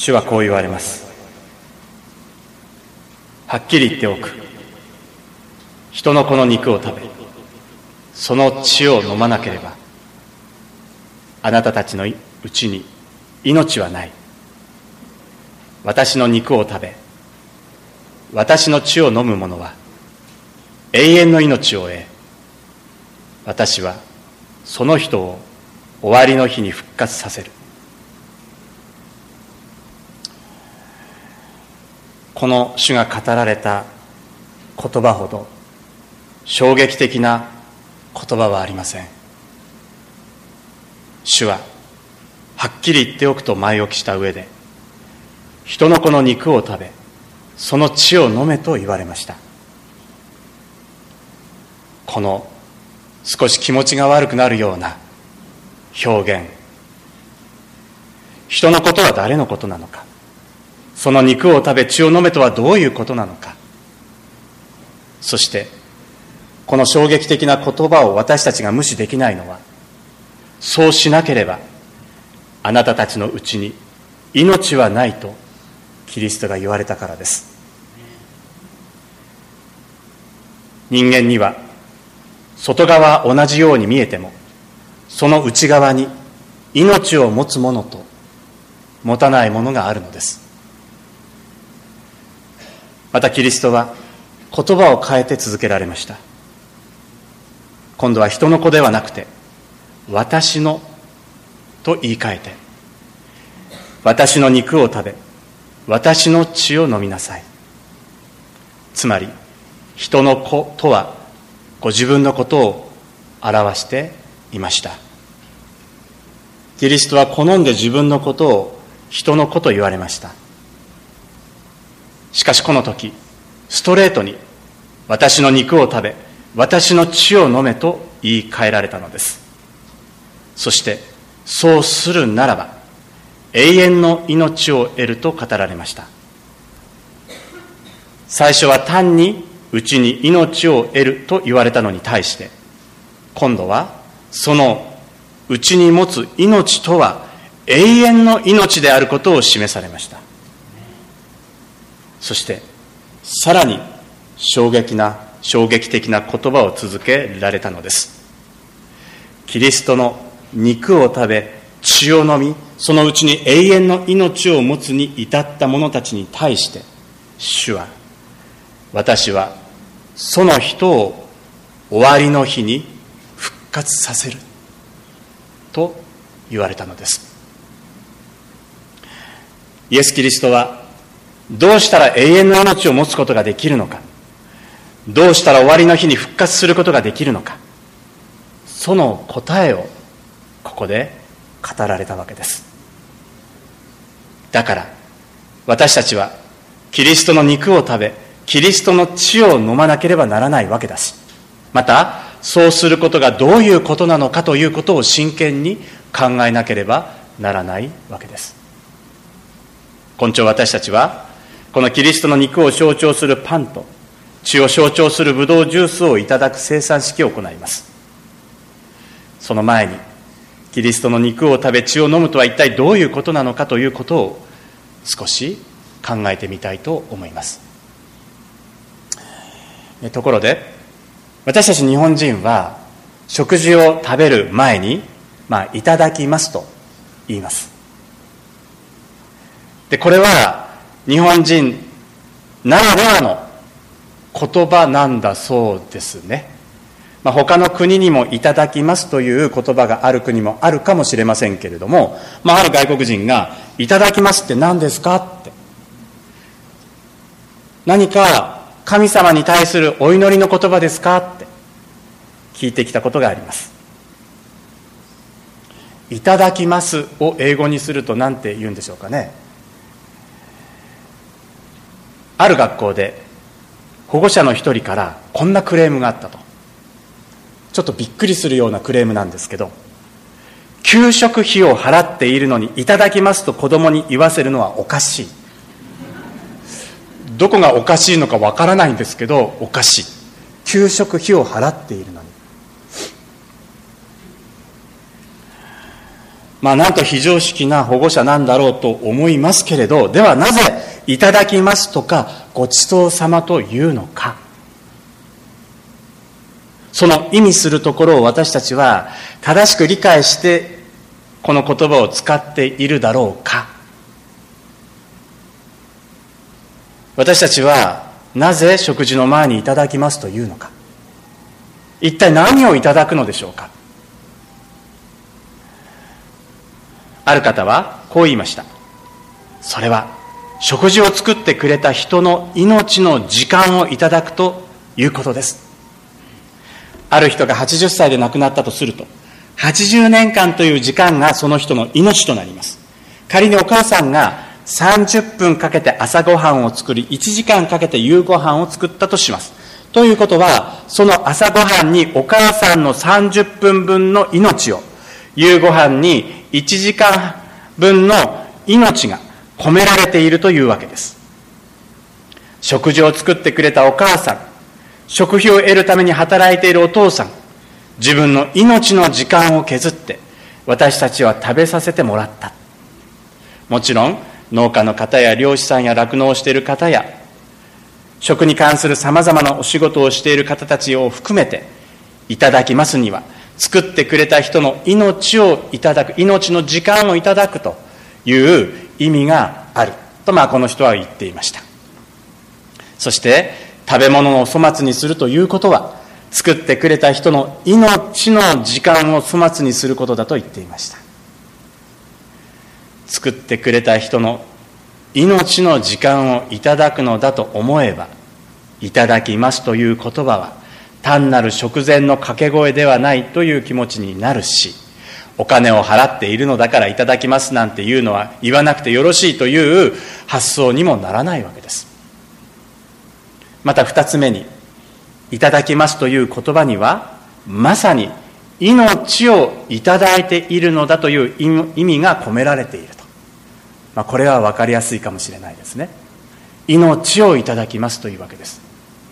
主はこう言われます。はっきり言っておく。人の子の肉を食べ、その血を飲まなければ、あなたたちのうちに命はない。私の肉を食べ、私の血を飲む者は永遠の命を得、私はその人を終わりの日に復活させる。この主が語られた言葉ほど衝撃的な言葉はありません。主ははっきり言っておくと前置きした上で、人の子の肉を食べ、その血を飲めと言われました。この少し気持ちが悪くなるような表現、人のことは誰のことなのか、その肉を食べ血を飲めとはどういうことなのか、そしてこの衝撃的な言葉を私たちが無視できないのは、そうしなければあなたたちのうちに命はないとキリストが言われたからです。人間には外側は同じように見えても、その内側に命を持つものと持たないものがあるのです。またキリストは言葉を変えて続けられました。今度は人の子ではなくて、私のと言い換えて、私の肉を食べ、私の血を飲みなさい。つまり人の子とはご自分のことを表していました。キリストは好んで自分のことを人の子と言われました。しかしこの時、ストレートに私の肉を食べ、私の血を飲めと言い換えられたのです。そしてそうするならば永遠の命を得ると語られました。最初は単にうちに命を得ると言われたのに対して、今度はそのうちに持つ命とは永遠の命であることを示されました。そしてさらに衝撃的な言葉を続けられたのです。キリストの肉を食べ血を飲み、そのうちに永遠の命を持つに至った者たちに対して、主は、私はその人を終わりの日に復活させると言われたのです。イエス・キリストはどうしたら永遠の命を持つことができるのか、どうしたら終わりの日に復活することができるのか、その答えをここで語られたわけです。だから私たちはキリストの肉を食べ、キリストの血を飲まなければならないわけだし、またそうすることがどういうことなのかということを真剣に考えなければならないわけです。今朝私たちはこのキリストの肉を象徴するパンと血を象徴するブドウジュースをいただく聖餐式を行います。その前にキリストの肉を食べ血を飲むとは一体どういうことなのかということを少し考えてみたいと思います。ところで私たち日本人は食事を食べる前に、いただきますと言います。でこれは日本人ならではの言葉なんだそうですね。他の国にもいただきますという言葉がある国もあるかもしれませんけれども、ある外国人がいただきますって何ですかって、何か神様に対するお祈りの言葉ですかって聞いてきたことがあります。いただきますを英語にすると何て言うんでしょうかね。ある学校で保護者の一人からこんなクレームがあったと。ちょっとびっくりするようなクレームなんですけど、給食費を払っているのにいただきますと子供に言わせるのはおかしい。どこがおかしいのかわからないんですけど、おかしい。給食費を払っているのに。 なんと非常識な保護者なんだろうと思いますけれど、ではなぜいただきますとかごちそうさまというのか。その意味するところを私たちは正しく理解してこの言葉を使っているだろうか。私たちはなぜ食事の前にいただきますというのか。一体何をいただくのでしょうか。ある方はこう言いました。それは食事を作ってくれた人の命の時間をいただくということです。ある人が80歳で亡くなったとすると、80年間という時間がその人の命となります。仮にお母さんが30分かけて朝ごはんを作り、1時間かけて夕ごはんを作ったとします。ということは、その朝ごはんにお母さんの30分分の命を、夕ごはんに1時間分の命が込められているというわけです。食事を作ってくれたお母さん、食費を得るために働いているお父さん、自分の命の時間を削って私たちは食べさせてもらった。もちろん農家の方や漁師さんや酪農をしている方や食に関するさまざまなお仕事をしている方たちを含めて、いただきますには作ってくれた人の命をいただく、命の時間をいただくという意味があるとこの人は言っていました。そして食べ物を粗末にするということは、作ってくれた人の命の時間を粗末にすることだと言っていました。作ってくれた人の命の時間をいただくのだと思えば、いただきますという言葉は単なる食前の掛け声ではないという気持ちになるし、お金を払っているのだからいただきますなんていうのは言わなくてよろしいという発想にもならないわけです。また二つ目に、いただきますという言葉にはまさに命をいただいているのだという意味が込められていると、これは分かりやすいかもしれないですね。命をいただきますというわけです。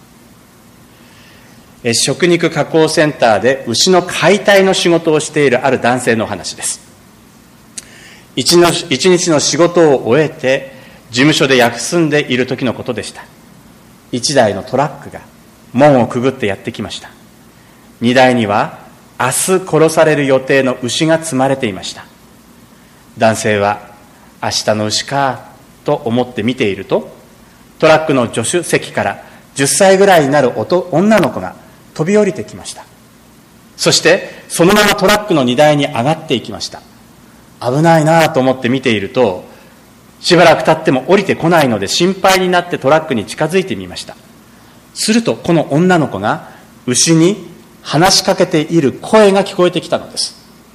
食肉加工センターで牛の解体の仕事をしているある男性の話です。一日の仕事を終えて事務所で休んでいる時のことでした。1台のトラックが門をくぐってやってきました。荷台には明日殺される予定の牛が積まれていました。男性は明日の牛かと思って見ていると、トラックの助手席から10歳ぐらいになる女の子が飛び降りてきました。そしてそのままトラックの荷台に上がっていきました。危ないなと思って見ていると、しばらく経っても降りてこないので心配になってトラックに近づいてみました。するとこの女の子が牛に話しかけている声が聞こえてきたのです。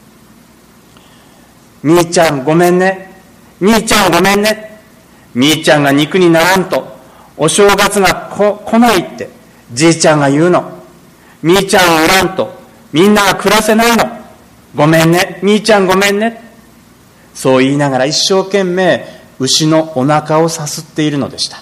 みーちゃんごめんね、みーちゃんごめんね、みーちゃんが肉にならんとお正月が来ないってじいちゃんが言うの。みーちゃんをおらんとみんなが暮らせないの。ごめんね、みーちゃんごめんね。そう言いながら一生懸命牛のお腹をさすっているのでした。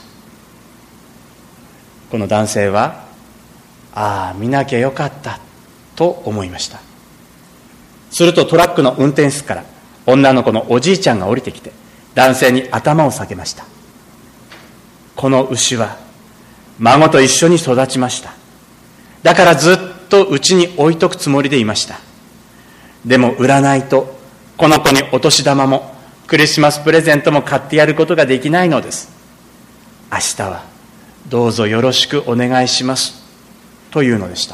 この男性は、見なきゃよかったと思いました。するとトラックの運転室から女の子のおじいちゃんが降りてきて男性に頭を下げました。この牛は孫と一緒に育ちました。だからずっとうちに置いとくつもりでいました。でも売らないとこの子にお年玉もクリスマスプレゼントも買ってやることができないのです。明日はどうぞよろしくお願いしますというのでした。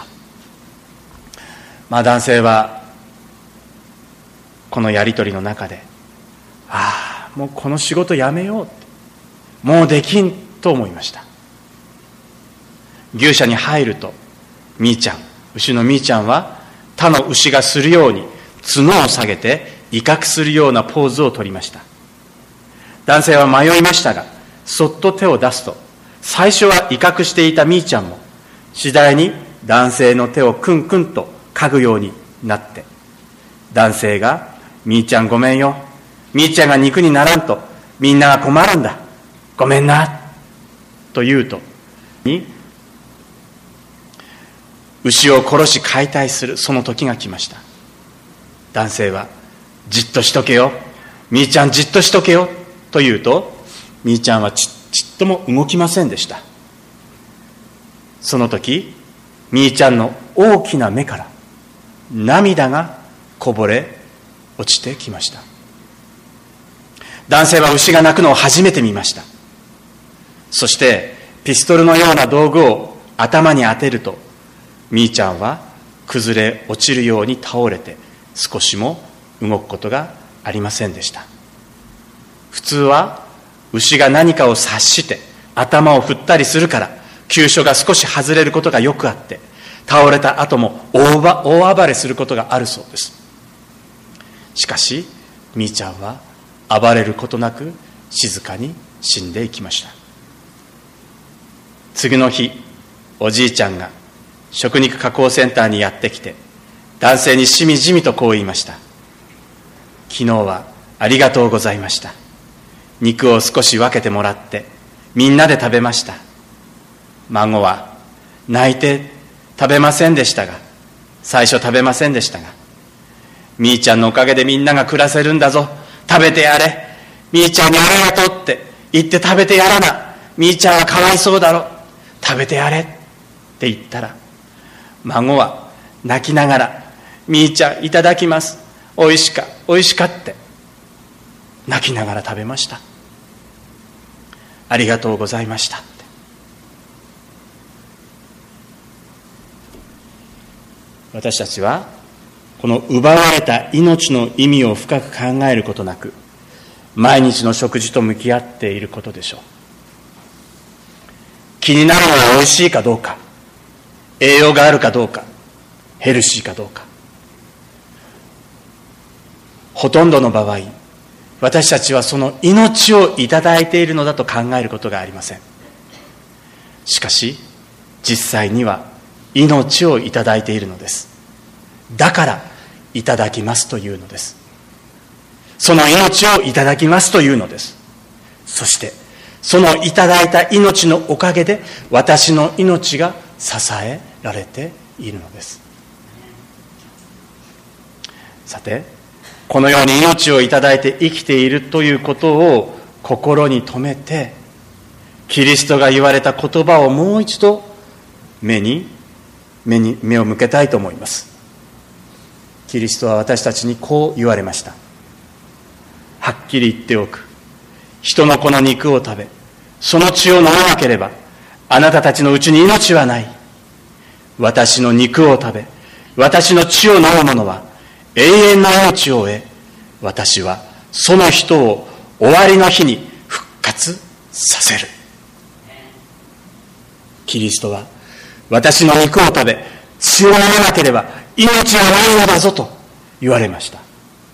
男性はこのやり取りの中で、もうこの仕事やめようって、もうできんと思いました。牛舎に入るとみーちゃん、牛のみーちゃんは他の牛がするように角を下げて威嚇するようなポーズをとりました。男性は迷いましたが、そっと手を出すと、最初は威嚇していたみーちゃんも次第に男性の手をクンクンと嗅ぐようになって、男性がみーちゃんごめんよ、みーちゃんが肉にならんとみんなが困るんだ、ごめんなと言うと、牛を殺し解体するその時が来ました。男性はじっとしとけよ、みーちゃんじっとしとけよと言うと、みーちゃんはちっとも動きませんでした。その時、みーちゃんの大きな目から涙がこぼれ落ちてきました。男性は牛が鳴くのを初めて見ました。そしてピストルのような道具を頭に当てると、みーちゃんは崩れ落ちるように倒れて、少しも動くことがありませんでした。普通は牛が何かを察して頭を振ったりするから、急所が少し外れることがよくあって、倒れた後も大暴れすることがあるそうです。しかしみーちゃんは暴れることなく静かに死んでいきました。次の日、おじいちゃんが食肉加工センターにやってきて、男性にしみじみとこう言いました。昨日はありがとうございました。肉を少し分けてもらってみんなで食べました。孫は泣いて食べませんでしたが、最初食べませんでしたが、みーちゃんのおかげでみんなが暮らせるんだぞ、食べてやれ、みーちゃんにありがとうって言って食べてやらな、みーちゃんはかわいそうだろ、食べてやれって言ったら、孫は泣きながら、みーちゃんいただきます、おいしかって泣きながら食べました。ありがとうございましたって。私たちはこの奪われた命の意味を深く考えることなく、毎日の食事と向き合っていることでしょう。気になるのはおいしいかどうか、栄養があるかどうか、ヘルシーかどうか。ほとんどの場合、私たちはその命をいただいているのだと考えることがありません。しかし実際には命をいただいているのです。だからいただきますというのです。その命をいただきますというのです。そしてそのいただいた命のおかげで私の命が支えられているのです。さて、このように命をいただいて生きているということを心に留めて、キリストが言われた言葉をもう一度目を向けたいと思います。キリストは私たちにこう言われました。はっきり言っておく。人の子の肉を食べ、その血を飲まなければ、あなたたちのうちに命はない。私の肉を食べ、私の血を飲む者は、永遠の命を得、私はその人を終わりの日に復活させる。キリストは、私の肉を食べ、血を飲まなければ命はないのだぞと言われました。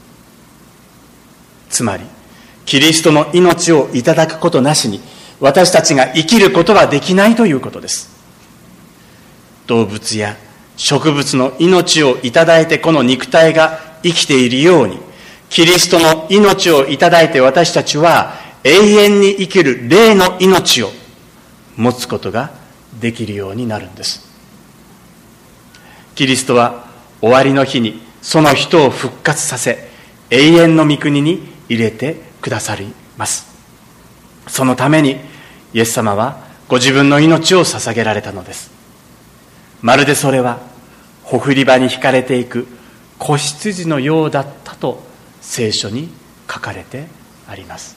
つまり、キリストの命をいただくことなしに、私たちが生きることはできないということです。動物や植物の命をいただいてこの肉体が生きているように、キリストの命をいただいて私たちは永遠に生きる霊の命を持つことができるようになるんです。キリストは終わりの日にその人を復活させ、永遠の御国に入れてくださります。そのためにイエス様はご自分の命を捧げられたのです。まるでそれはほふり場に引かれていく子羊のようだったと聖書に書かれてあります。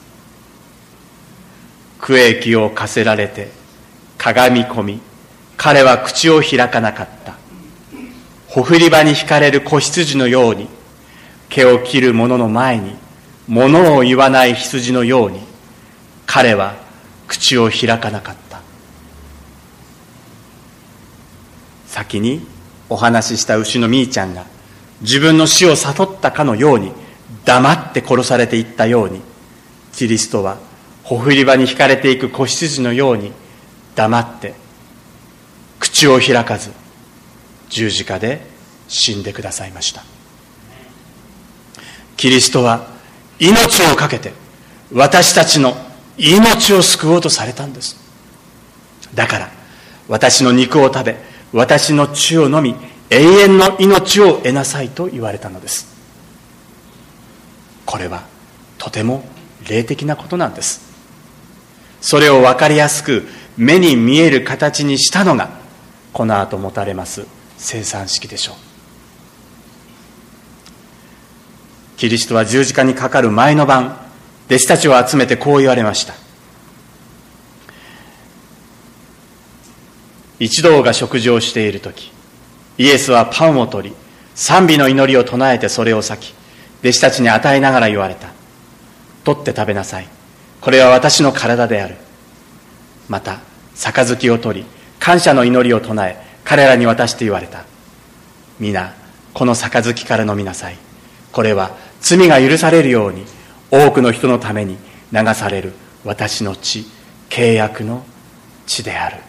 苦役を課せられてかがみ込み、彼は口を開かなかった。ほふり場に引かれる子羊のように、毛を切る者の前に物を言わない羊のように、彼は口を開かなかった。先にお話しした牛のみーちゃんが自分の死を悟ったかのように黙って殺されていったように、キリストはほふり場に引かれていく子羊のように黙って口を開かず十字架で死んでくださいました。キリストは命を懸けて私たちの命を救おうとされたんです。だから私の肉を食べ、私の血を飲み、永遠の命を得なさいと言われたのです。 これはとても霊的なことなんです。それを分かりやすく目に見える形にしたのがこの後持たれます聖餐式でしょう。キリストは十字架にかかる前の晩、弟子たちを集めてこう言われました。一同が食事をしているとき、イエスはパンを取り、賛美の祈りを唱えてそれを裂き、弟子たちに与えながら言われた。取って食べなさい。これは私の体である。また、杯を取り、感謝の祈りを唱え、彼らに渡して言われた。皆、この杯から飲みなさい。これは罪が許されるように、多くの人のために流される私の血、契約の血である。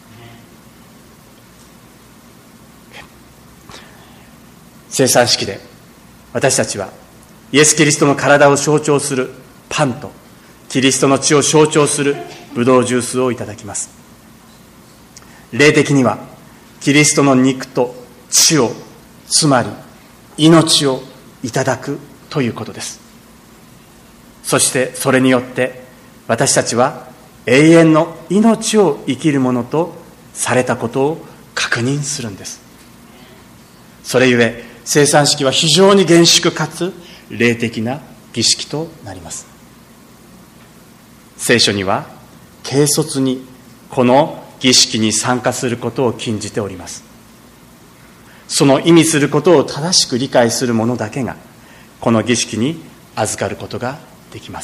聖餐式で私たちはイエス・キリストの体を象徴するパンとキリストの血を象徴するブドウジュースをいただきます。霊的にはキリストの肉と血を、つまり命をいただくということです。そしてそれによって私たちは永遠の命を生きるものとされたことを確認するんです。それゆえ聖餐式は非常に厳粛かつ霊的な儀式となります。聖書には軽率にこの儀式に参加することを禁じております。その意味することを正しく理解する者だけがこの儀式に預かることができます。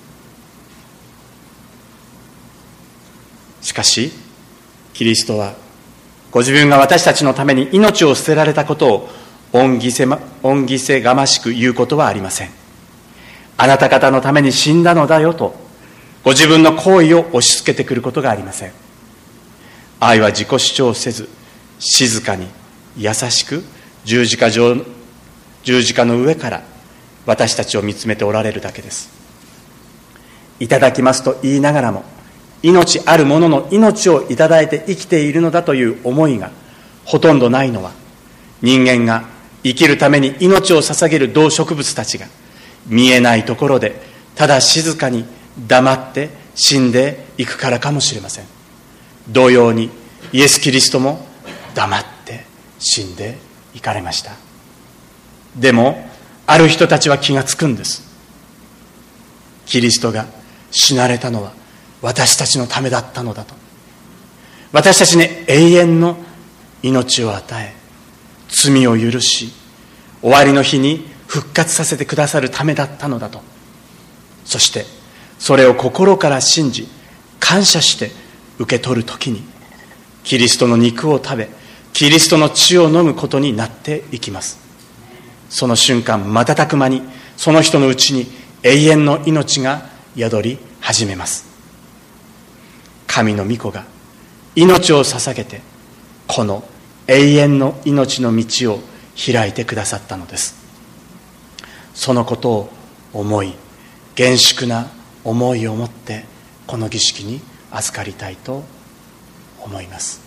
しかしキリストはご自分が私たちのために命を捨てられたことを恩着せがましく言うことはありません。あなた方のために死んだのだよとご自分の行為を押し付けてくることがありません。愛は自己主張せず静かに優しく十字架の上から私たちを見つめておられるだけです。いただきますと言いながらも命あるものの命をいただいて生きているのだという思いがほとんどないのは、人間が生きるために命を捧げる動植物たちが見えないところでただ静かに黙って死んでいくからかもしれません。同様にイエス・キリストも黙って死んでいかれました。でもある人たちは気がつくんです。キリストが死なれたのは私たちのためだったのだと。私たちに永遠の命を与え、罪を許し、終わりの日に復活させてくださるためだったのだと。そしてそれを心から信じ感謝して受け取るときにキリストの肉を食べキリストの血を飲むことになっていきます。その瞬間瞬く間にその人のうちに永遠の命が宿り始めます。神の御子が命を捧げてこの永遠の命の道を開いてくださったのです。そのことを思い、厳粛な思いを持ってこの儀式に預かりたいと思います。